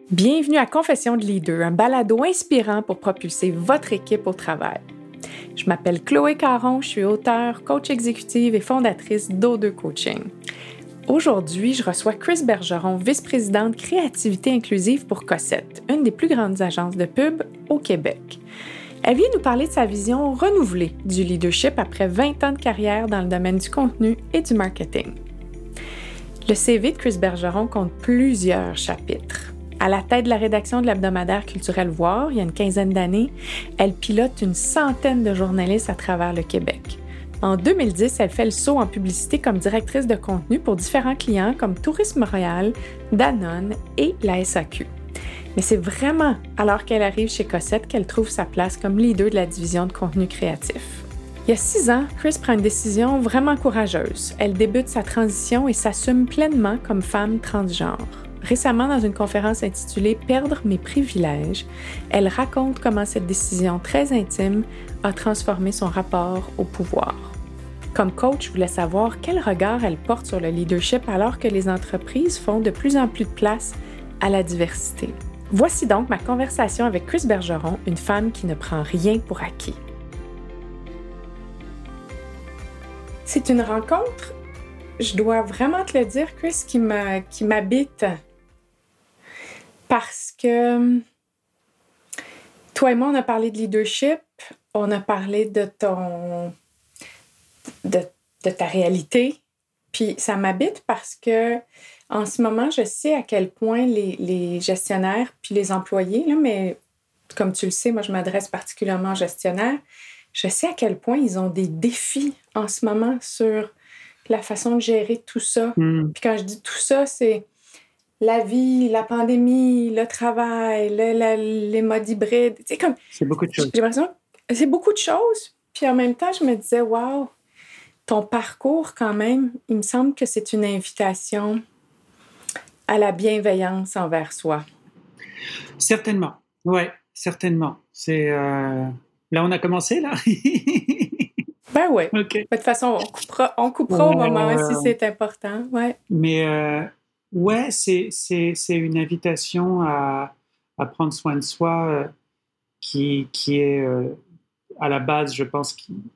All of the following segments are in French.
Bienvenue à Confession de leader, un balado inspirant pour propulser votre équipe au travail. Je m'appelle Chloé Caron, je suis auteure, coach exécutive et fondatrice d'O2 Coaching. Aujourd'hui, je reçois Chris Bergeron, vice-présidente créativité inclusive pour Cossette, une des plus grandes agences de pub au Québec. Elle vient nous parler de sa vision renouvelée du leadership après 20 ans de carrière dans le domaine du contenu et du marketing. Le CV de Chris Bergeron compte plusieurs chapitres. À la tête de la rédaction de l'hebdomadaire culturel Voir, il y a une quinzaine d'années, elle pilote une centaine de journalistes à travers le Québec. En 2010, elle fait le saut en publicité comme directrice de contenu pour différents clients comme Tourisme Montréal, Danone et la SAQ. Mais c'est vraiment alors qu'elle arrive chez Cossette qu'elle trouve sa place comme leader de la division de contenu créatif. Il y a 6 ans, Chris prend une décision vraiment courageuse. Elle débute sa transition et s'assume pleinement comme femme transgenre. Récemment, dans une conférence intitulée « Perdre mes privilèges », elle raconte comment cette décision très intime a transformé son rapport au pouvoir. Comme coach, je voulais savoir quel regard elle porte sur le leadership alors que les entreprises font de plus en plus de place à la diversité. Voici donc ma conversation avec Chris Bergeron, une femme qui ne prend rien pour acquis. C'est une rencontre, je dois vraiment te le dire, Chris, qui m'habite. Parce que toi et moi, on a parlé de leadership, on a parlé de ta réalité. Puis ça m'habite parce que en ce moment, je sais à quel point les gestionnaires puis les employés, là, mais comme tu le sais, moi, je m'adresse particulièrement aux gestionnaires, je sais à quel point ils ont des défis en ce moment sur la façon de gérer tout ça. Puis quand je dis tout ça, c'est la vie, la pandémie, le travail, les modes hybrides. C'est beaucoup de choses. J'ai l'impression que c'est beaucoup de choses. Puis en même temps, je me disais, waouh, ton parcours quand même, il me semble que c'est une invitation à la bienveillance envers soi. Certainement. Oui, certainement. C'est, là, on a commencé, là? Ben oui. Okay. De toute façon, on coupera au moment si c'est important. Ouais. Mais ouais, c'est une invitation à prendre soin de soi qui est à la base, je pense,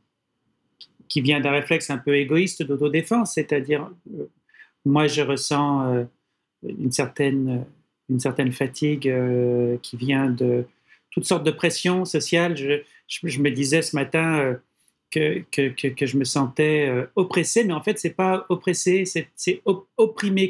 qui vient d'un réflexe un peu égoïste d'autodéfense. C'est-à-dire, moi, je ressens une certaine fatigue qui vient de toutes sortes de pressions sociales. Je me disais ce matin que je me sentais oppressé, mais en fait, c'est pas oppressé, c'est opprimé,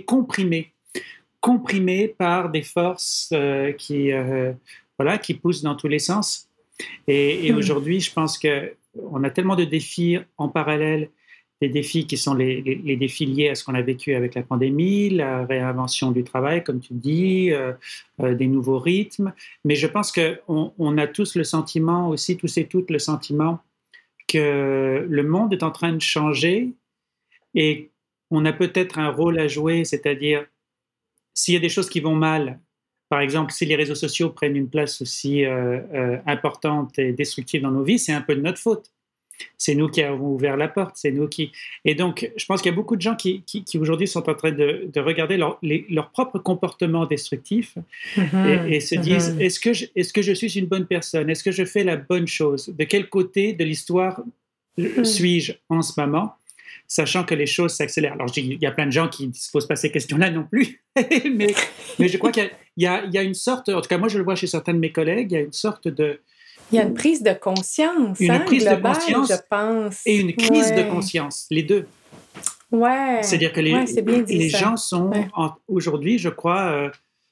comprimé par des forces qui poussent dans tous les sens. Et aujourd'hui, je pense qu'on a tellement de défis en parallèle, des défis qui sont les défis liés à ce qu'on a vécu avec la pandémie, la réinvention du travail, comme tu dis, des nouveaux rythmes. Mais je pense qu'on a tous le sentiment aussi, tous et toutes le sentiment que le monde est en train de changer et on a peut-être un rôle à jouer, c'est-à-dire s'il y a des choses qui vont mal, par exemple, si les réseaux sociaux prennent une place aussi importante et destructive dans nos vies, c'est un peu de notre faute. C'est nous qui avons ouvert la porte, c'est nous qui... Et donc, je pense qu'il y a beaucoup de gens qui aujourd'hui sont en train de regarder leur propre comportement destructif et se disent, est-ce que je suis une bonne personne? Est-ce que je fais la bonne chose? De quel côté de l'histoire suis-je en ce moment? Sachant que les choses s'accélèrent. Alors, il y a plein de gens qui ne se posent pas ces questions-là non plus, mais je crois qu'il y a une sorte, en tout cas moi je le vois chez certains de mes collègues, il y a une sorte de... Il y a une prise de conscience, une prise globale, de conscience, je pense. et une crise de conscience, les deux. Ouais. C'est-à-dire que les gens sont aujourd'hui, je crois,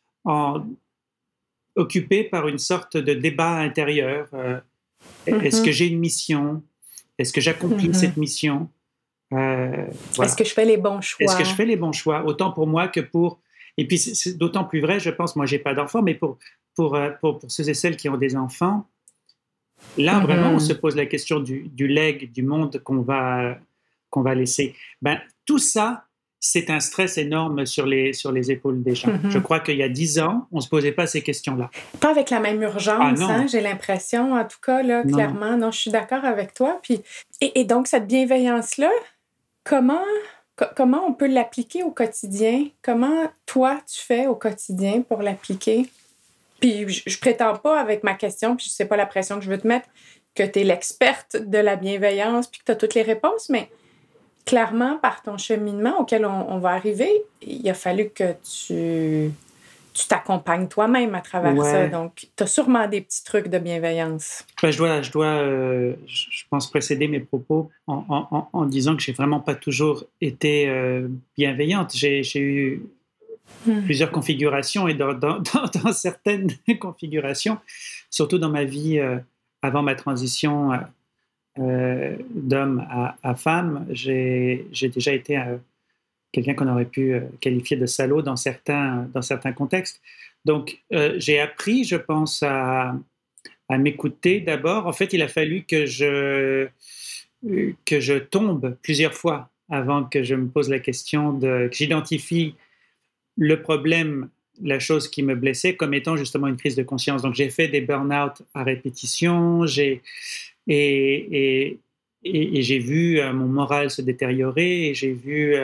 occupés par une sorte de débat intérieur. Est-ce que j'ai une mission? Est-ce que j'accomplis cette mission? Voilà. Est-ce que je fais les bons choix? Est-ce que je fais les bons choix? Autant pour moi que pour... Et puis, c'est d'autant plus vrai, je pense, moi, je n'ai pas d'enfants, mais pour ceux et celles qui ont des enfants, là, vraiment, on se pose la question du legs, du monde qu'on va laisser. Ben, tout ça, c'est un stress énorme sur les épaules des gens. Je crois qu'il y a 10 ans, on ne se posait pas ces questions-là. Pas avec la même urgence, j'ai l'impression, en tout cas, là, clairement. Non, je suis d'accord avec toi. Puis, et donc, cette bienveillance-là, comment comment on peut l'appliquer au quotidien? Comment, toi, tu fais au quotidien pour l'appliquer? Puis je prétends pas avec ma question, puis je sais pas la pression que je veux te mettre, que tu es l'experte de la bienveillance puis que tu as toutes les réponses, mais clairement, par ton cheminement auquel on va arriver, il a fallu que tu t'accompagnes toi-même à travers ça. Donc, tu as sûrement des petits trucs de bienveillance. Ben, je pense, précéder mes propos en disant que j'ai vraiment pas toujours été bienveillante. J'ai eu plusieurs configurations et dans certaines configurations, surtout dans ma vie avant ma transition d'homme à femme, j'ai déjà été quelqu'un qu'on aurait pu qualifier de salaud dans certains contextes. Donc, j'ai appris, je pense, à m'écouter d'abord. En fait, il a fallu que je tombe plusieurs fois avant que je me pose la question, que j'identifie le problème, la chose qui me blessait, comme étant justement une crise de conscience. Donc, j'ai fait des burn-out à répétition, et j'ai vu mon moral se détériorer, et j'ai vu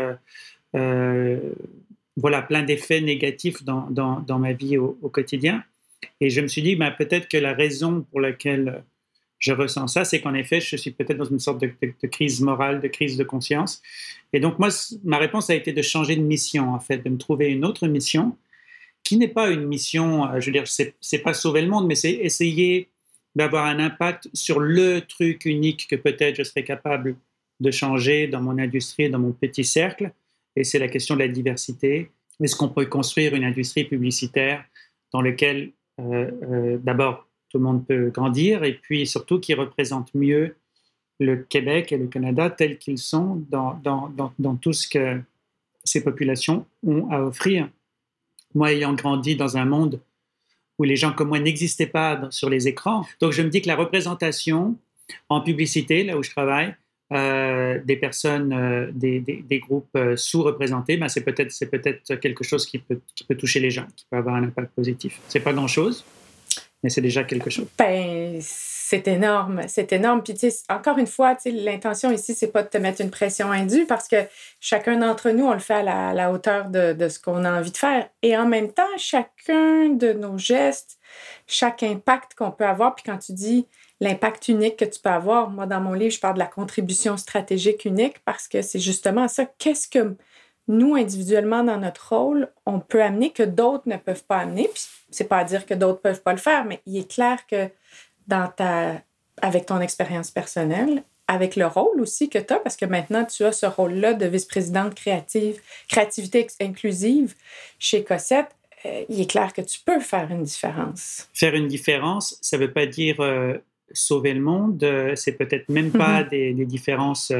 plein d'effets négatifs dans ma vie au quotidien. Et je me suis dit, peut-être que la raison pour laquelle je ressens ça, c'est qu'en effet, je suis peut-être dans une sorte de crise morale, de crise de conscience. Et donc, moi, ma réponse a été de changer de mission, en fait, de me trouver une autre mission qui n'est pas une mission, je veux dire, c'est pas sauver le monde, mais c'est essayer d'avoir un impact sur le truc unique que peut-être je serais capable de changer dans mon industrie, dans mon petit cercle. Et c'est la question de la diversité. Est-ce qu'on peut construire une industrie publicitaire dans laquelle, d'abord, tout le monde peut grandir, et puis surtout qui représente mieux le Québec et le Canada tels qu'ils sont dans tout ce que ces populations ont à offrir. Moi, ayant grandi dans un monde où les gens comme moi n'existaient pas sur les écrans, donc je me dis que la représentation en publicité, là où je travaille, des personnes, des groupes sous-représentés, c'est peut-être quelque chose qui peut toucher les gens, qui peut avoir un impact positif. C'est pas grand-chose, mais c'est déjà quelque chose. C'est énorme. Puis, tu sais, encore une fois, tu sais, l'intention ici, c'est pas de te mettre une pression indue parce que chacun d'entre nous, on le fait à la hauteur de ce qu'on a envie de faire. Et en même temps, chacun de nos gestes, chaque impact qu'on peut avoir, puis quand tu dis l'impact unique que tu peux avoir, moi, dans mon livre, je parle de la contribution stratégique unique parce que c'est justement ça. Qu'est-ce que nous, individuellement, dans notre rôle, on peut amener que d'autres ne peuvent pas amener? Puis, c'est pas à dire que d'autres peuvent pas le faire, mais il est clair que avec ton expérience personnelle, avec le rôle aussi que tu as, parce que maintenant, tu as ce rôle-là de vice-présidente créativité inclusive chez Cossette, il est clair que tu peux faire une différence. Faire une différence, ça ne veut pas dire sauver le monde, c'est peut-être même pas des différences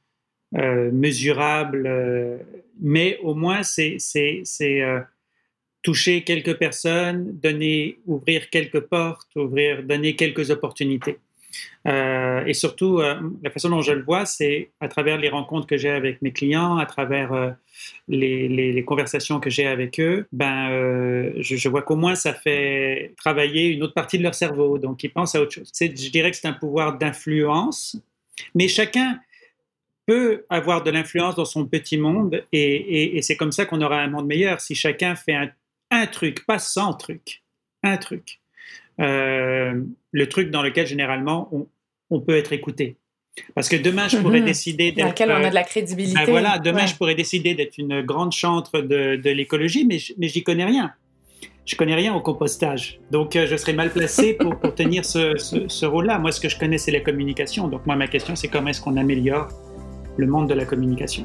mesurables, mais au moins, c'est toucher quelques personnes, ouvrir quelques portes, donner quelques opportunités. Et surtout, la façon dont je le vois, c'est à travers les rencontres que j'ai avec mes clients, à travers les conversations que j'ai avec eux, je vois qu'au moins ça fait travailler une autre partie de leur cerveau, donc ils pensent à autre chose. Je dirais que c'est un pouvoir d'influence, mais chacun peut avoir de l'influence dans son petit monde, et c'est comme ça qu'on aura un monde meilleur, si chacun fait un truc, pas 100 trucs, un truc. Le truc dans lequel, généralement, on peut être écouté. Parce que demain, je pourrais décider d'être... Dans lequel on a de la crédibilité. Demain, je pourrais décider d'être une grande chantre de l'écologie, mais j'y connais rien. Je connais rien au compostage. Donc, je serais mal placé pour tenir ce rôle-là. Moi, ce que je connais, c'est la communication. Donc, moi, ma question, c'est comment est-ce qu'on améliore le monde de la communication.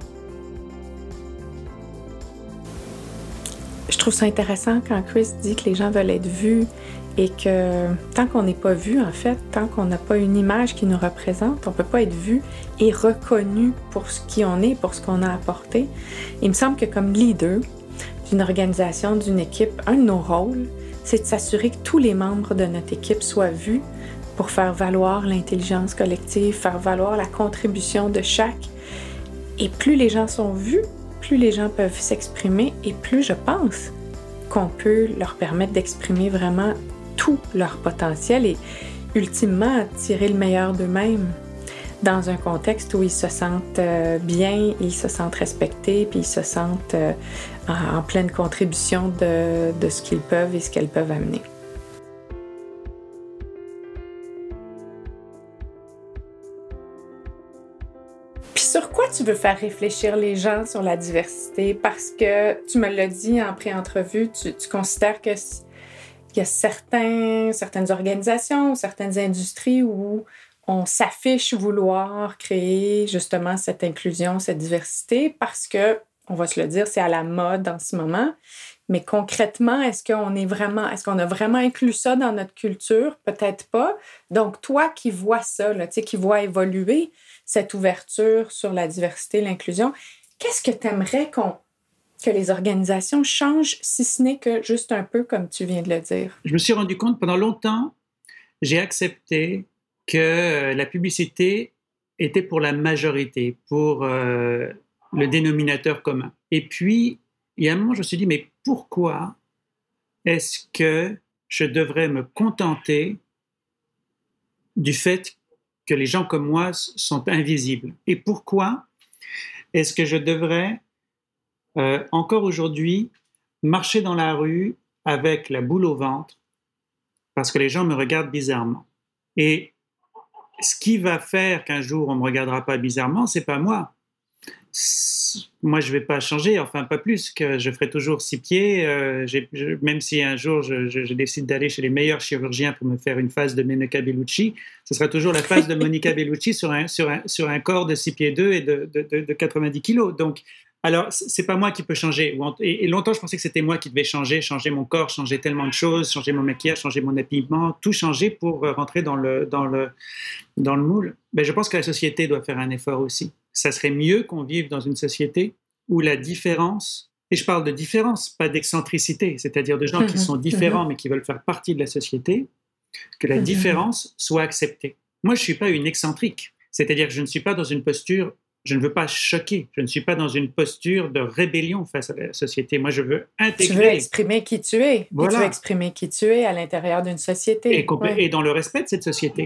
Je trouve ça intéressant quand Chris dit que les gens veulent être vus et que tant qu'on n'est pas vu, en fait, tant qu'on n'a pas une image qui nous représente, on ne peut pas être vu et reconnu pour ce qui on est, pour ce qu'on a apporté. Il me semble que comme leader d'une organisation, d'une équipe, un de nos rôles, c'est de s'assurer que tous les membres de notre équipe soient vus pour faire valoir l'intelligence collective, faire valoir la contribution de chaque. Et plus les gens sont vus, plus les gens peuvent s'exprimer et plus je pense qu'on peut leur permettre d'exprimer vraiment tout leur potentiel et ultimement tirer le meilleur d'eux-mêmes. dans un contexte où ils se sentent bien, ils se sentent respectés, puis ils se sentent en pleine contribution de ce qu'ils peuvent et ce qu'elles peuvent amener. Puis sur quoi tu veux faire réfléchir les gens sur la diversité? Parce que tu me l'as dit en pré-entrevue, tu considères qu'il y a certaines organisations ou certaines industries où on s'affiche vouloir créer justement cette inclusion, cette diversité parce que, on va se le dire, c'est à la mode en ce moment. Mais concrètement, est-ce qu'on a vraiment inclus ça dans notre culture? Peut-être pas. Donc, toi qui vois ça, là, qui vois évoluer cette ouverture sur la diversité, l'inclusion, qu'est-ce que tu aimerais que les organisations changent, si ce n'est que juste un peu comme tu viens de le dire? Je me suis rendu compte, pendant longtemps, j'ai accepté que la publicité était pour la majorité, pour le dénominateur commun. Et puis, il y a un moment, je me suis dit, mais pourquoi est-ce que je devrais me contenter du fait que les gens comme moi sont invisibles? Et pourquoi est-ce que je devrais, encore aujourd'hui, marcher dans la rue avec la boule au ventre parce que les gens me regardent bizarrement? Et ce qui va faire qu'un jour on ne me regardera pas bizarrement, c'est pas moi. Moi, je ne vais pas changer, enfin pas plus, que je ferai toujours 6 pieds, même si un jour je décide d'aller chez les meilleurs chirurgiens pour me faire une face de Monica Bellucci, ce sera toujours la face de Monica Bellucci sur un corps de 6 pieds 2 et de 90 kilos. Donc, alors, c'est pas moi qui peux changer. Et longtemps, je pensais que c'était moi qui devais changer mon corps, changer tellement de choses, changer mon maquillage, changer mon habillement, tout changer pour rentrer dans le moule. Mais je pense que la société doit faire un effort aussi. Ça serait mieux qu'on vive dans une société où la différence, et je parle de différence, pas d'excentricité, c'est-à-dire de gens qui sont différents mais qui veulent faire partie de la société, que la différence soit acceptée. Moi, je ne suis pas une excentrique, c'est-à-dire que je ne suis pas dans une posture, je ne veux pas choquer, je ne suis pas dans une posture de rébellion face à la société. Moi, je veux intégrer. Tu veux exprimer qui tu es. Voilà. Et tu veux exprimer qui tu es à l'intérieur d'une société. Et dans le respect de cette société.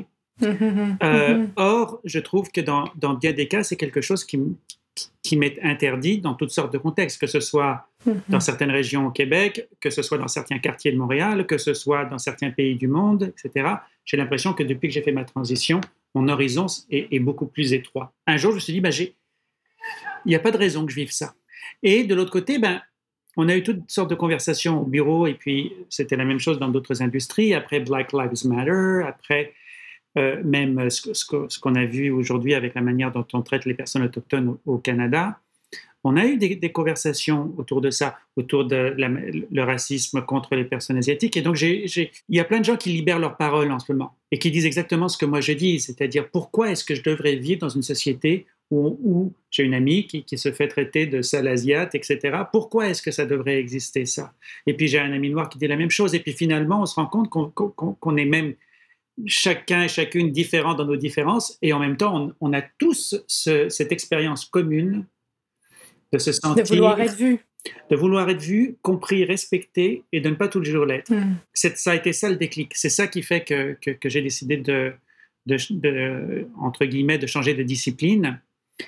Or, je trouve que dans bien des cas, c'est quelque chose qui m'est interdit dans toutes sortes de contextes, que ce soit dans certaines régions au Québec, que ce soit dans certains quartiers de Montréal, que ce soit dans certains pays du monde, etc. J'ai l'impression que depuis que j'ai fait ma transition, mon horizon est beaucoup plus étroit. Un jour, je me suis dit, il n'y a pas de raison que je vive ça. Et de l'autre côté, on a eu toutes sortes de conversations au bureau, et puis c'était la même chose dans d'autres industries. Après Black Lives Matter, après même ce qu'on a vu aujourd'hui avec la manière dont on traite les personnes autochtones au Canada. On a eu des conversations autour de ça, autour de le racisme contre les personnes asiatiques. Et donc, il y a plein de gens qui libèrent leur parole en ce moment et qui disent exactement ce que moi je dis, c'est-à-dire pourquoi est-ce que je devrais vivre dans une société où j'ai une amie qui se fait traiter de sale asiate, etc. Pourquoi est-ce que ça devrait exister, ça? Et puis, j'ai un ami noir qui dit la même chose. Et puis, finalement, on se rend compte qu'on est même chacun et chacune différents dans nos différences, et en même temps, on a tous cette expérience commune de se sentir... De vouloir être vu, compris, respecté, et de ne pas toujours l'être. Ça a été ça le déclic. C'est ça qui fait que j'ai décidé entre guillemets, de changer de discipline,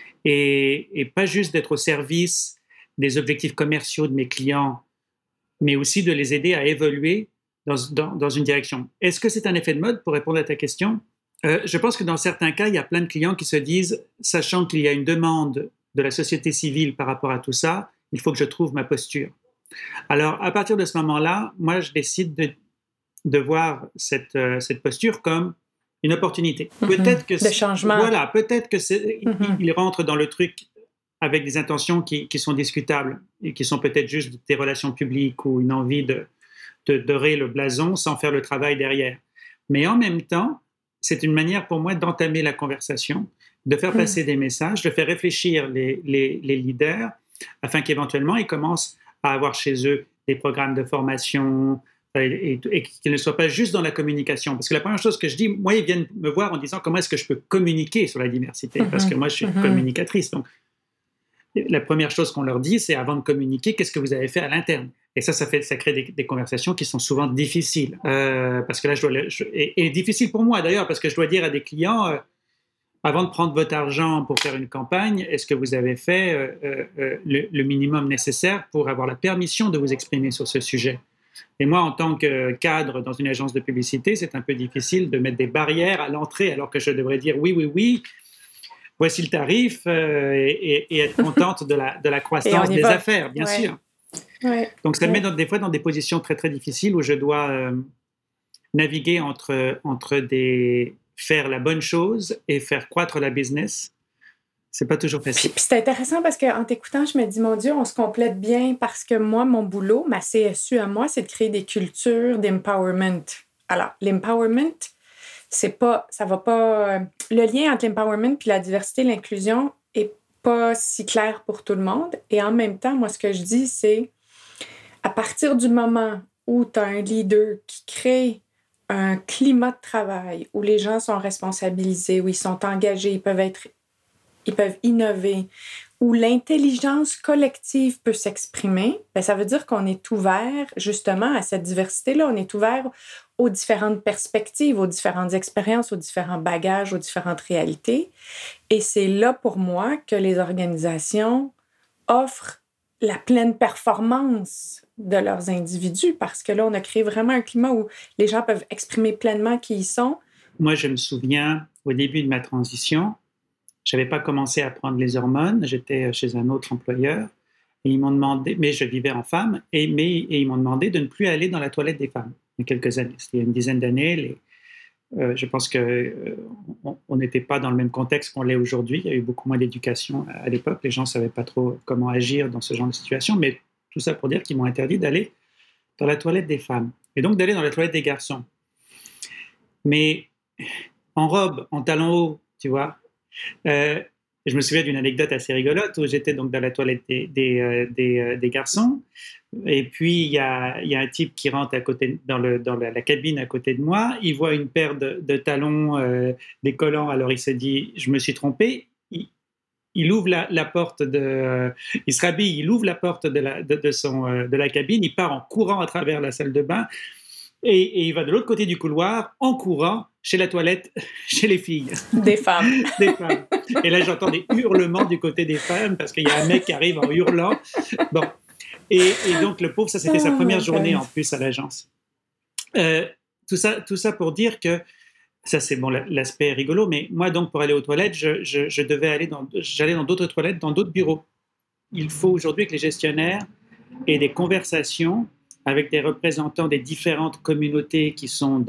et pas juste d'être au service des objectifs commerciaux de mes clients, mais aussi de les aider à évoluer dans une direction. Est-ce que c'est un effet de mode, pour répondre à ta question? Je pense que dans certains cas, il y a plein de clients qui se disent, sachant qu'il y a une demande de la société civile par rapport à tout ça, il faut que je trouve ma posture. Alors, à partir de ce moment-là, moi, je décide de voir cette posture comme une opportunité. Peut-être que de changement. Voilà, peut-être que il rentre dans le truc avec des intentions qui sont discutables et qui sont peut-être juste des relations publiques ou une envie de dorer le blason sans faire le travail derrière. Mais en même temps, c'est une manière pour moi d'entamer la conversation, de faire passer des messages, de faire réfléchir les leaders afin qu'éventuellement ils commencent à avoir chez eux des programmes de formation et qu'ils ne soient pas juste dans la communication. Parce que la première chose que je dis, moi, ils viennent me voir en disant comment est-ce que je peux communiquer sur la diversité, parce que moi, je suis communicatrice. Donc, la première chose qu'on leur dit, c'est avant de communiquer, qu'est-ce que vous avez fait à l'interne? Et ça crée des conversations qui sont souvent difficiles. Parce que là, et difficile pour moi d'ailleurs, parce que je dois dire à des clients, avant de prendre votre argent pour faire une campagne, est-ce que vous avez fait le minimum nécessaire pour avoir la permission de vous exprimer sur ce sujet? Et moi, en tant que cadre dans une agence de publicité, c'est un peu difficile de mettre des barrières à l'entrée, alors que je devrais dire oui, oui, oui, voici le tarif, et être contente de la croissance des affaires, bien sûr. Ouais. Donc, ça me met des fois dans des positions très, très difficiles où je dois naviguer entre faire la bonne chose et faire croître la business. C'est pas toujours facile. Puis c'est intéressant parce qu'en t'écoutant, je me dis, mon Dieu, on se complète bien parce que moi, mon boulot, ma CSU à moi, c'est de créer des cultures d'empowerment. Alors, l'empowerment, ça va pas... Le lien entre l'empowerment puis la diversité et l'inclusion est pas si clair pour tout le monde. Et en même temps, moi, ce que je dis, c'est à partir du moment où tu as un leader qui crée un climat de travail où les gens sont responsabilisés, où ils sont engagés, ils peuvent innover, où l'intelligence collective peut s'exprimer, bien, ça veut dire qu'on est ouvert justement à cette diversité-là. On est ouvert aux différentes perspectives, aux différentes expériences, aux différents bagages, aux différentes réalités. Et c'est là pour moi que les organisations offrent la pleine performance de leurs individus parce que là, on a créé vraiment un climat où les gens peuvent exprimer pleinement qui ils sont. Moi, je me souviens, au début de ma transition, je n'avais pas commencé à prendre les hormones, j'étais chez un autre employeur, et ils m'ont demandé, mais je vivais en femme, et ils m'ont demandé de ne plus aller dans la toilette des femmes, il y a quelques années. C'était il y a une dizaine d'années. Je pense qu'on n'était pas dans le même contexte qu'on l'est aujourd'hui. Il y a eu beaucoup moins d'éducation à l'époque. Les gens ne savaient pas trop comment agir dans ce genre de situation, mais tout ça pour dire qu'ils m'ont interdit d'aller dans la toilette des femmes, et donc d'aller dans la toilette des garçons. Mais en robe, en talons hauts, tu vois. Je me souviens d'une anecdote assez rigolote où j'étais donc dans la toilette des garçons, et puis il y a un type qui rentre dans la cabine à côté de moi, il voit une paire de talons décollants, alors il se dit je me suis trompé, il ouvre la porte il se rhabille, il ouvre la porte de la cabine, il part en courant à travers la salle de bain, et il va de l'autre côté du couloir en courant chez la toilette, chez les filles. Des femmes. Des femmes. Et là, j'entends des hurlements du côté des femmes parce qu'il y a un mec qui arrive en hurlant. Bon. Et donc, le pauvre, ça, c'était sa première journée en plus à l'agence. Tout ça pour dire que ça, c'est bon, l'aspect rigolo. Mais moi, donc, pour aller aux toilettes, j'allais dans d'autres toilettes, dans d'autres bureaux. Il faut aujourd'hui que les gestionnaires aient des conversations avec des représentants des différentes communautés qui sont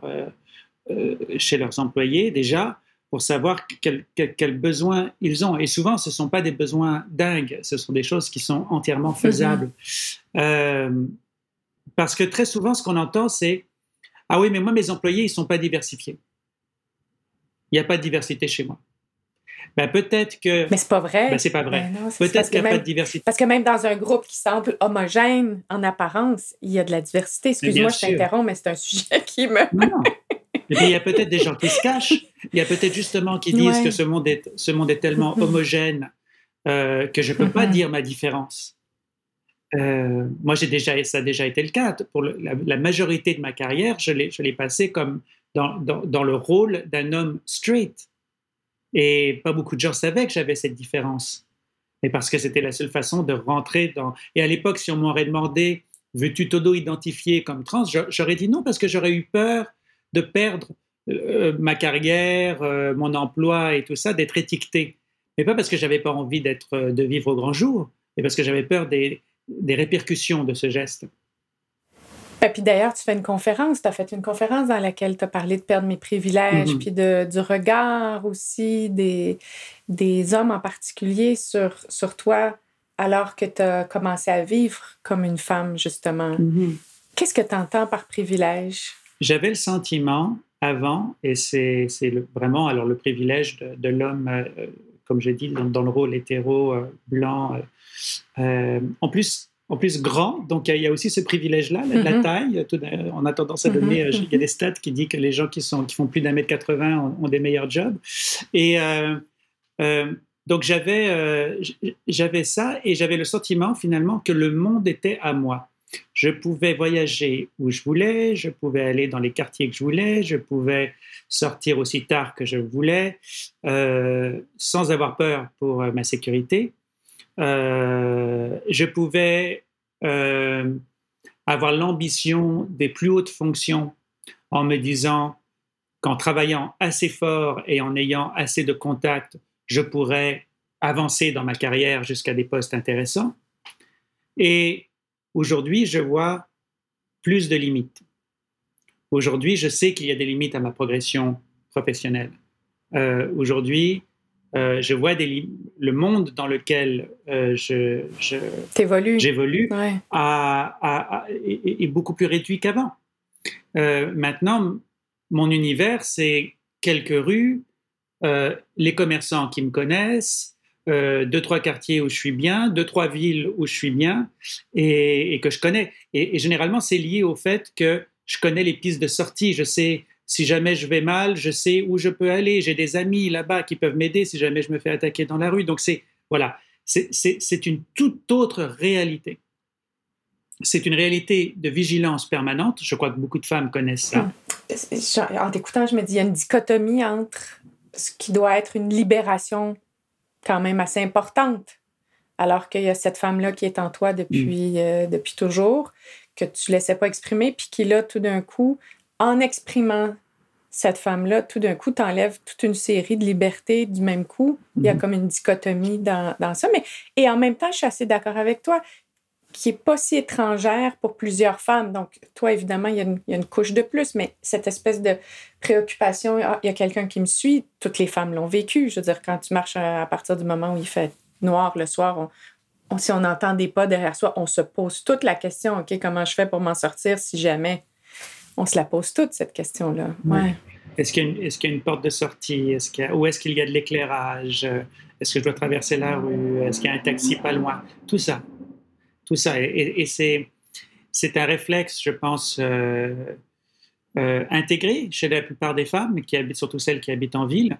chez leurs employés déjà, pour savoir quels besoins ils ont. Et souvent, ce ne sont pas des besoins dingues, ce sont des choses qui sont entièrement faisables. Parce que très souvent, ce qu'on entend, c'est « Ah oui, mais moi, mes employés, ils ne sont pas diversifiés. Il n'y a pas de diversité chez moi. » Ben, peut-être que... Mais c'est pas vrai. Ben, c'est pas vrai. Non, peut-être qu'il n'y a pas de diversité. Parce que même dans un groupe qui semble homogène en apparence, il y a de la diversité. Excuse-moi, je t'interromps, mais c'est un sujet qui me... Non. Et puis, il y a peut-être des gens qui se cachent. Il y a peut-être justement qui disent que ce monde est tellement homogène que je ne peux pas dire ma différence. Moi, ça a déjà été le cas. Pour la majorité de ma carrière, je l'ai passé comme dans le rôle d'un homme straight. Et pas beaucoup de gens savaient que j'avais cette différence. Et parce que c'était la seule façon de rentrer dans... Et à l'époque, si on m'aurait demandé « Veux-tu t'auto-identifier comme trans ?» j'aurais dit non, parce que j'aurais eu peur de perdre ma carrière, mon emploi et tout ça, d'être étiqueté. Mais pas parce que j'avais pas envie de vivre au grand jour, mais parce que j'avais peur des répercussions de ce geste. Et puis d'ailleurs, tu as fait une conférence dans laquelle tu as parlé de perdre mes privilèges, puis du regard aussi des hommes en particulier sur toi, alors que tu as commencé à vivre comme une femme, justement. Qu'est-ce que tu entends par privilège? J'avais le sentiment avant, et c'est vraiment alors le privilège de l'homme, comme j'ai dit, dans le rôle hétéro, blanc, en plus grand, donc il y a aussi ce privilège-là, la taille. On a tendance à donner, il y a des stats qui disent que les gens qui font plus d'1m80 ont des meilleurs jobs. Et donc j'avais ça, et j'avais le sentiment finalement que le monde était à moi. Je pouvais voyager où je voulais, je pouvais aller dans les quartiers que je voulais, je pouvais sortir aussi tard que je voulais, sans avoir peur pour ma sécurité. Je pouvais avoir l'ambition des plus hautes fonctions en me disant qu'en travaillant assez fort et en ayant assez de contacts, je pourrais avancer dans ma carrière jusqu'à des postes intéressants. Et aujourd'hui, je vois plus de limites. Aujourd'hui, je sais qu'il y a des limites à ma progression professionnelle. Aujourd'hui, je vois le monde dans lequel j'évolue Ouais. est beaucoup plus réduit qu'avant. Maintenant, mon univers, c'est quelques rues, les commerçants qui me connaissent, 2-3 quartiers où je suis bien, 2-3 villes où je suis bien et que je connais. Et généralement, c'est lié au fait que je connais les pistes de sortie. Je sais si jamais je vais mal, je sais où je peux aller. J'ai des amis là-bas qui peuvent m'aider si jamais je me fais attaquer dans la rue. Donc c'est une toute autre réalité. C'est une réalité de vigilance permanente. Je crois que beaucoup de femmes connaissent ça. En t'écoutant, je me dis, il y a une dichotomie entre ce qui doit être une libération quand même assez importante, alors qu'il y a cette femme-là qui est en toi depuis toujours, que tu ne laissais pas exprimer, puis qui, là, tout d'un coup, en exprimant cette femme-là, tout d'un coup, t'enlèves toute une série de libertés du même coup. Il y a comme une dichotomie dans ça. Et en même temps, je suis assez d'accord avec toi, qui n'est pas si étrangère pour plusieurs femmes. Donc, toi, évidemment, il y a une couche de plus, mais cette espèce de préoccupation, il y a quelqu'un qui me suit, toutes les femmes l'ont vécu. Je veux dire, quand tu marches à partir du moment où il fait noir le soir, si on entend des pas derrière soi, on se pose toute la question, OK, comment je fais pour m'en sortir si jamais? On se la pose toute, cette question-là. Ouais. Est-ce qu'il y a une porte de sortie? Où est-ce qu'il y a de l'éclairage? Est-ce que je dois traverser la rue? Est-ce qu'il y a un taxi pas loin? Tout ça. Et c'est un réflexe, je pense, intégré chez la plupart des femmes, qui habitent, surtout celles qui habitent en ville.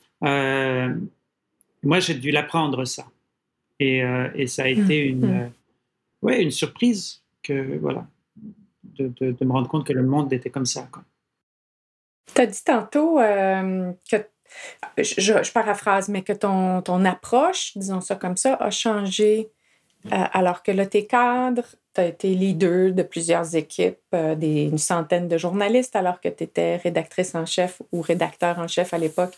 Moi, j'ai dû l'apprendre, ça. Et ça a été une surprise de me rendre compte que le monde était comme ça, quoi. Tu as dit tantôt que, je paraphrase, mais que ton approche, disons ça comme ça, a changé alors que là, t'es cadre, tu as été leader de plusieurs équipes, une centaine de journalistes, alors que tu étais rédactrice en chef ou rédacteur en chef à l'époque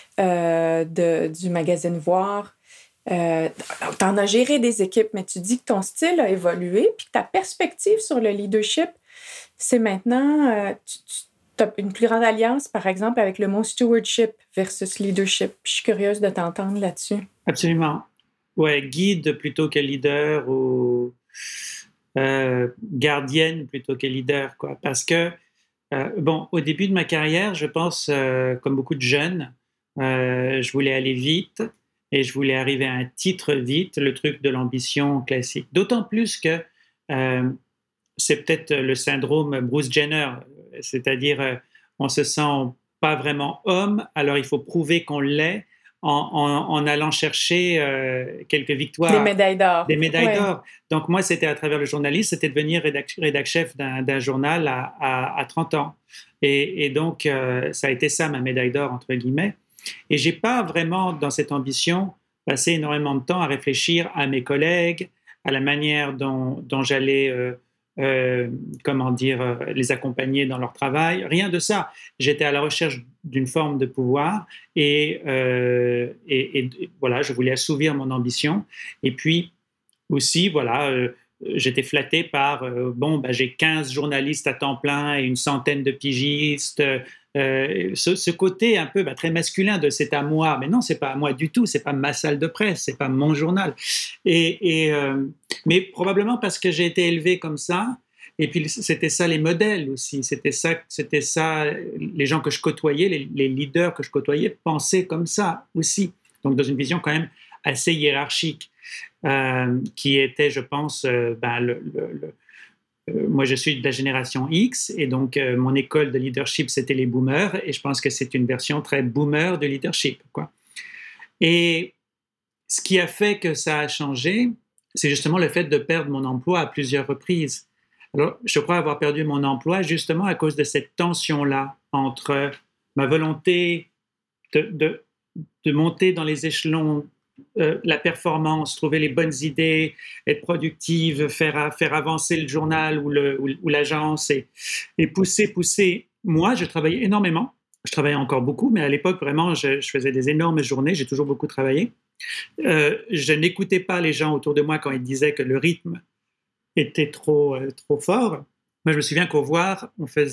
du magazine Voir. Tu en as géré des équipes, mais tu dis que ton style a évolué, puis que ta perspective sur le leadership, c'est maintenant, tu as une plus grande alliance, par exemple, avec le mot stewardship versus leadership. Je suis curieuse de t'entendre là-dessus. Absolument. Ouais, guide plutôt que leader ou gardienne plutôt que leader, quoi. Parce que, au début de ma carrière, je pense, comme beaucoup de jeunes, je voulais aller vite et je voulais arriver à un titre vite, le truc de l'ambition classique. D'autant plus que c'est peut-être le syndrome Bruce Jenner, c'est-à-dire on se sent pas vraiment homme, alors il faut prouver qu'on l'est en allant chercher quelques victoires. Des médailles d'or. Des médailles d'or. Donc moi, c'était à travers le journalisme, c'était devenir rédac-chef d'un journal à 30 ans. Et donc, ça a été ça, ma médaille d'or, entre guillemets. Et j'ai pas vraiment, dans cette ambition, passé énormément de temps à réfléchir à mes collègues, à la manière dont j'allais les accompagner dans leur travail. Rien de ça. J'étais à la recherche d'une forme de pouvoir et voilà, je voulais assouvir mon ambition. Et puis aussi, voilà, j'étais flatté par, j'ai 15 journalistes à temps plein et une centaine de pigistes. Ce côté un peu très masculin de c'est à moi, mais non, c'est pas à moi du tout, c'est pas ma salle de presse, c'est pas mon journal. Mais probablement parce que j'ai été élevé comme ça, et puis c'était ça les modèles aussi, c'était ça les gens que je côtoyais, les leaders que je côtoyais pensaient comme ça aussi, donc dans une vision quand même assez hiérarchique, qui était, je pense, moi, je suis de la génération X et donc mon école de leadership, c'était les boomers et je pense que c'est une version très boomer de leadership, quoi. Et ce qui a fait que ça a changé, c'est justement le fait de perdre mon emploi à plusieurs reprises. Alors, je crois avoir perdu mon emploi justement à cause de cette tension-là entre ma volonté de, de, de monter dans les échelons, la performance, trouver les bonnes idées, être productive, faire avancer le journal ou l'agence et pousser. Moi, je travaillais énormément. Je travaillais encore beaucoup, mais à l'époque, vraiment, je faisais des énormes journées. J'ai toujours beaucoup travaillé. Je n'écoutais pas les gens autour de moi quand ils disaient que le rythme était trop fort. Moi, je me souviens qu'au voir,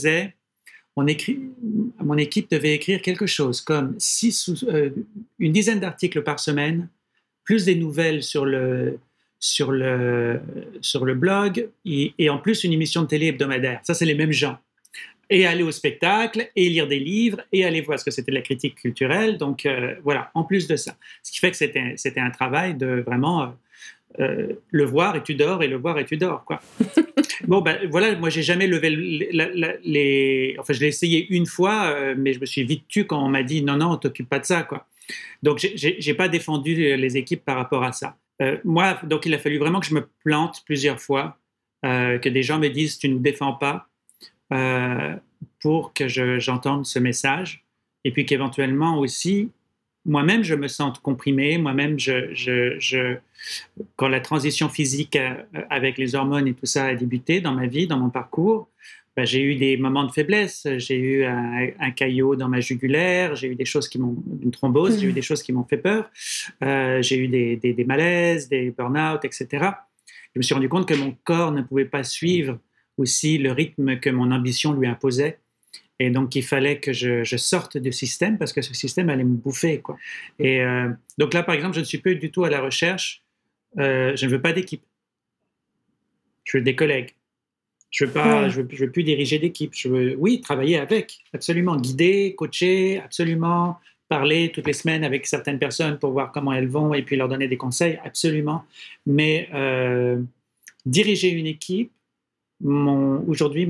mon équipe devait écrire quelque chose comme une dizaine d'articles par semaine, plus des nouvelles sur le blog et en plus une émission de télé hebdomadaire. Ça, c'est les mêmes gens. Et aller au spectacle, et lire des livres, et aller voir ce que c'était de la critique culturelle. Donc, voilà, en plus de ça. Ce qui fait que c'était un travail de vraiment le voir et tu dors, et le voir et tu dors, quoi. Bon, ben voilà, moi, j'ai jamais levé Enfin, je l'ai essayé une fois, mais je me suis vite tu quand on m'a dit non, non, t'occupe pas de ça, quoi. Donc, j'ai pas défendu les équipes par rapport à ça. Moi, donc, il a fallu vraiment que je me plante plusieurs fois, que des gens me disent tu nous défends pas, euh, pour que j'entende ce message, et puis qu'éventuellement aussi, moi-même, je me sente comprimé, moi-même, quand la transition physique avec les hormones et tout ça a débuté dans ma vie, dans mon parcours, ben, j'ai eu des moments de faiblesse, j'ai eu un caillot dans ma jugulaire, j'ai eu une thrombose, j'ai eu des choses qui m'ont fait peur, j'ai eu des malaises, des burn-out, etc. Je me suis rendu compte que mon corps ne pouvait pas suivre aussi le rythme que mon ambition lui imposait. Et donc, il fallait que je sorte du système parce que ce système allait me bouffer, quoi. Et donc là, par exemple, je ne suis plus du tout à la recherche. Je ne veux pas d'équipe. Je veux des collègues. Je veux plus diriger d'équipe. Je veux, oui, travailler avec, absolument. Guider, coacher, absolument. Parler toutes les semaines avec certaines personnes pour voir comment elles vont et puis leur donner des conseils, absolument. Mais diriger une équipe, aujourd'hui,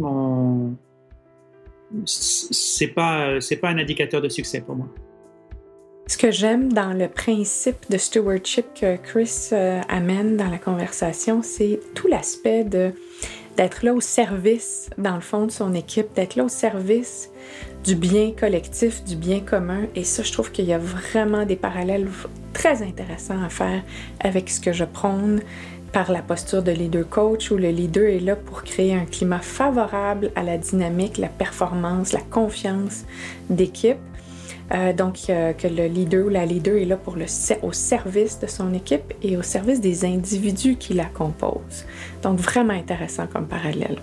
c'est pas un indicateur de succès pour moi. Ce que j'aime dans le principe de stewardship que Chris amène dans la conversation, c'est tout l'aspect d'être là au service, dans le fond, de son équipe, d'être là au service du bien collectif, du bien commun. Et ça, je trouve qu'il y a vraiment des parallèles très intéressants à faire avec ce que je prône par la posture de leader coach, où le leader est là pour créer un climat favorable à la dynamique, la performance, la confiance d'équipe. Donc, que le leader ou la leader est là au service de son équipe et au service des individus qui la composent. Donc, vraiment intéressant comme parallèle.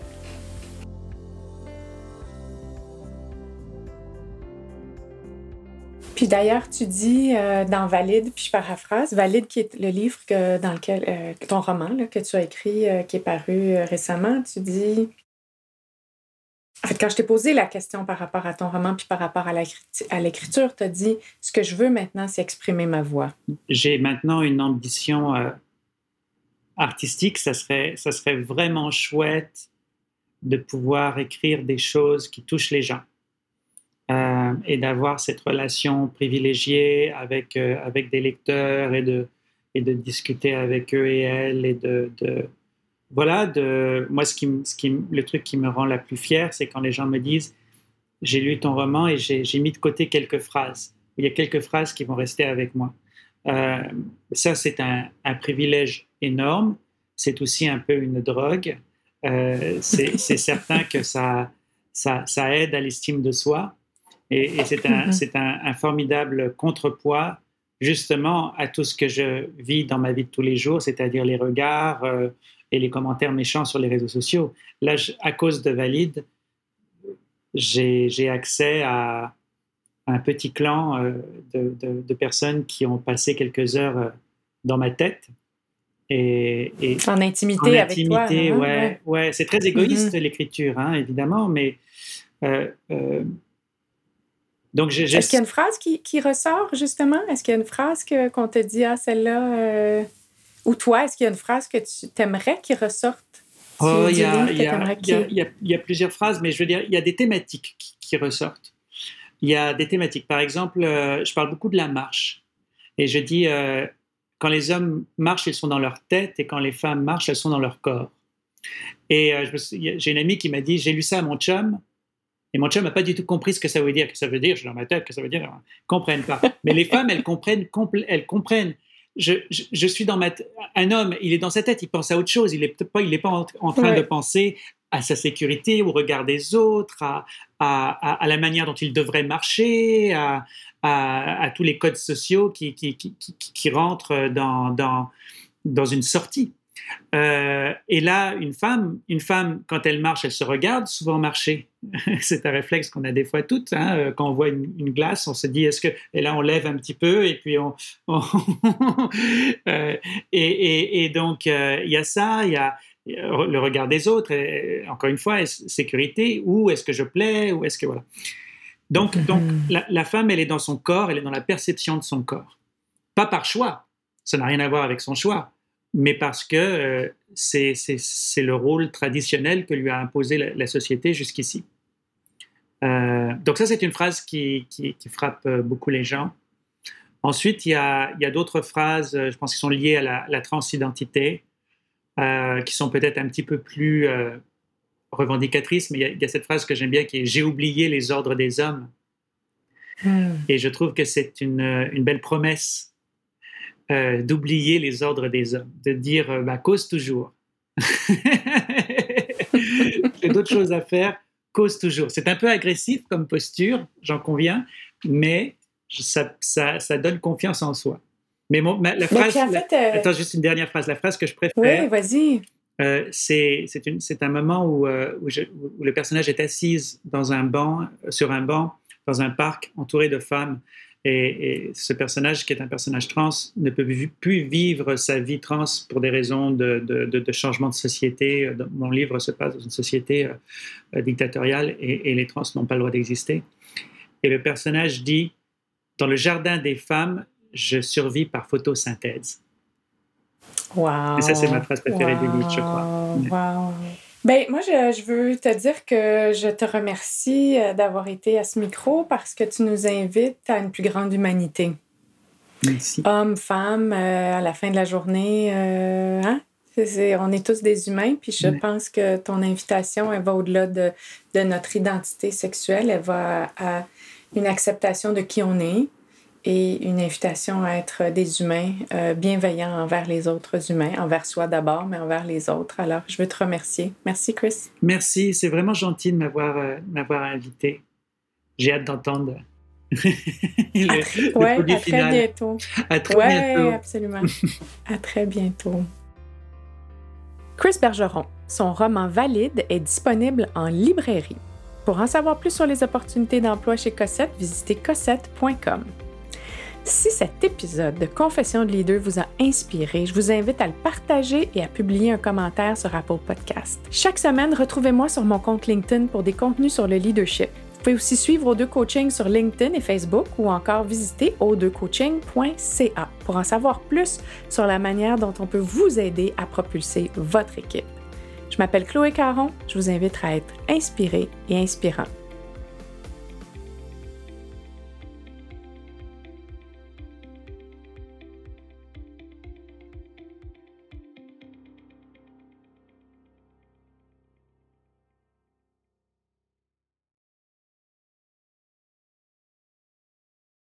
Puis d'ailleurs, tu dis dans Valide, puis je paraphrase, Valide qui est le livre dans lequel, ton roman là, que tu as écrit, qui est paru récemment, tu dis... En fait, quand je t'ai posé la question par rapport à ton roman puis par rapport à l'écriture, tu as dit « Ce que je veux maintenant, c'est exprimer ma voix. » J'ai maintenant une ambition artistique. Ça serait vraiment chouette de pouvoir écrire des choses qui touchent les gens et d'avoir cette relation privilégiée avec des lecteurs et de discuter avec eux et elles et voilà, moi, le truc qui me rend la plus fière, c'est quand les gens me disent « J'ai lu ton roman et j'ai mis de côté quelques phrases. Il y a quelques phrases qui vont rester avec moi. » Ça, c'est un privilège énorme. C'est aussi un peu une drogue. C'est certain que ça aide à l'estime de soi. Et c'est un formidable contrepoids, justement, à tout ce que je vis dans ma vie de tous les jours, c'est-à-dire les regards et les commentaires méchants sur les réseaux sociaux. Là, à cause de Valide, j'ai accès à un petit clan de personnes qui ont passé quelques heures dans ma tête. Et en intimité avec toi. Hein? Ouais. C'est très égoïste, l'écriture, hein, évidemment, mais... donc est-ce qu'il y a une phrase qui ressort, justement? Est-ce qu'il y a une phrase qu'on te dit « Ah, celle-là... Ou toi, est-ce qu'il y a une phrase que tu aimerais qu'il ressorte? Il y a plusieurs phrases, mais je veux dire, il y a des thématiques qui ressortent. Il y a des thématiques. Par exemple, je parle beaucoup de la marche. Et je dis, quand les hommes marchent, ils sont dans leur tête, et quand les femmes marchent, elles sont dans leur corps. Et j'ai une amie qui m'a dit, j'ai lu ça à mon chum, et mon chum n'a pas du tout compris ce que ça veut dire. Que ça veut dire, je suis dans ma tête, que ça veut dire, ils ne comprennent pas. Mais les femmes, elles comprennent. Je suis dans un homme, il est dans sa tête, il pense à autre chose. Il n'est pas en train de penser à sa sécurité, au regard des autres, à la manière dont il devrait marcher, à tous les codes sociaux qui rentrent dans une sortie. Et là, une femme, quand elle marche, elle se regarde souvent marcher. C'est un réflexe qu'on a des fois toutes. Quand on voit une glace, on se dit est-ce que... Et là, on lève un petit peu et puis et donc, il y a ça, il y a le regard des autres. Et, encore une fois, sécurité, où est-ce que je plais, ou est-ce que... Voilà. Donc la femme, elle est dans son corps, elle est dans la perception de son corps. Pas par choix, ça n'a rien à voir avec son choix, mais parce que c'est le rôle traditionnel que lui a imposé la société jusqu'ici. Donc ça, c'est une phrase qui frappe beaucoup les gens. Ensuite, il y a d'autres phrases, je pense, qui sont liées à la transidentité, qui sont peut-être un petit peu plus revendicatrices, mais il y a cette phrase que j'aime bien qui est « J'ai oublié les ordres des hommes ». Et je trouve que c'est une belle promesse d'oublier les ordres des hommes, de dire cause toujours. J'ai d'autres choses à faire, cause toujours. C'est un peu agressif comme posture, j'en conviens, mais ça donne confiance en soi. Mais la phrase... Attends, juste une dernière phrase. La phrase que je préfère... Oui, vas-y. C'est un moment où le personnage est assise sur un banc, dans un parc, entouré de femmes. Et ce personnage, qui est un personnage trans, ne peut plus vivre sa vie trans pour des raisons de changement de société. Mon livre se passe dans une société dictatoriale et les trans n'ont pas le droit d'exister. Et le personnage dit « Dans le jardin des femmes, je survis par photosynthèse ». Wow. Et ça, c'est ma phrase préférée du livre, je crois. Wow. Ben, moi, je veux te dire que je te remercie d'avoir été à ce micro parce que tu nous invites à une plus grande humanité. Merci. Hommes, femmes, à la fin de la journée, on est tous des humains, puis je pense que ton invitation, elle va au-delà de notre identité sexuelle, elle va à une acceptation de qui on est, et une invitation à être des humains bienveillants envers les autres humains, envers soi d'abord, mais envers les autres. Alors, je veux te remercier. Merci, Chris. Merci, c'est vraiment gentil de m'avoir invité. J'ai hâte d'entendre le produit final. Bientôt. À très bientôt. Oui, absolument. À très bientôt. Chris Bergeron, son roman Valide est disponible en librairie. Pour en savoir plus sur les opportunités d'emploi chez Cossette, visitez cossette.com. Si cet épisode de Confession de leader vous a inspiré, je vous invite à le partager et à publier un commentaire sur Apple Podcast. Chaque semaine, retrouvez-moi sur mon compte LinkedIn pour des contenus sur le leadership. Vous pouvez aussi suivre O2 Coaching sur LinkedIn et Facebook ou encore visiter o2coaching.ca pour en savoir plus sur la manière dont on peut vous aider à propulser votre équipe. Je m'appelle Chloé Caron, je vous invite à être inspiré et inspirant.